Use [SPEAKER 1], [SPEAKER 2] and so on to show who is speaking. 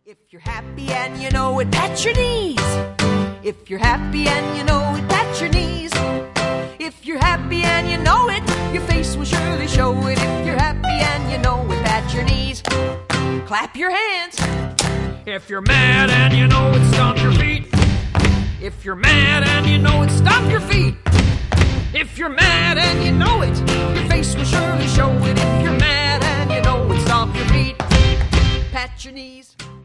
[SPEAKER 1] If you're happy and you know it, pat your knees. If you're happy and you know it, pat your knees. If you're happy and you know it, your face will surely show it. If you're happy and you know it, pat your knees. Clap your hands.
[SPEAKER 2] If you're mad and you know it, stomp your feet.
[SPEAKER 1] If you're mad and you know it, stomp your feet. If you're mad and you know it, your face will surely show it. If you're mad and you know it, stomp your feet. Pat your knees.